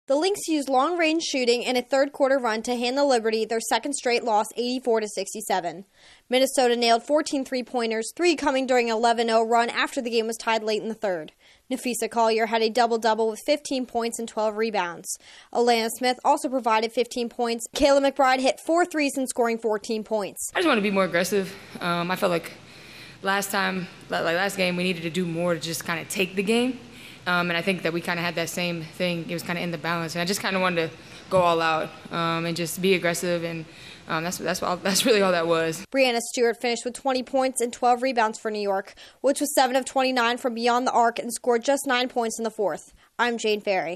The Lynx used long-range shooting and a third-quarter run to hand the Liberty their second straight loss 84-67. Minnesota nailed 14 three-pointers, 3 coming during an 11-0 run after the game was tied late in the third. Nafisa Collier had a double-double with 15 points and 12 rebounds. Alana Smith also provided 15 points. Kayla McBride hit 4 threes and scoring 14 points. I just want to be more aggressive. I felt like last game, we needed to do more to just kind of take the game. And I think that we kind of had that same thing. It was kind of in the balance. And I just kind of wanted to go all out and just be aggressive. And that's really all that was. Brianna Stewart finished with 20 points and 12 rebounds for New York, which was 7 of 29 from beyond the arc and scored just 9 points in the fourth. I'm Jane Ferry.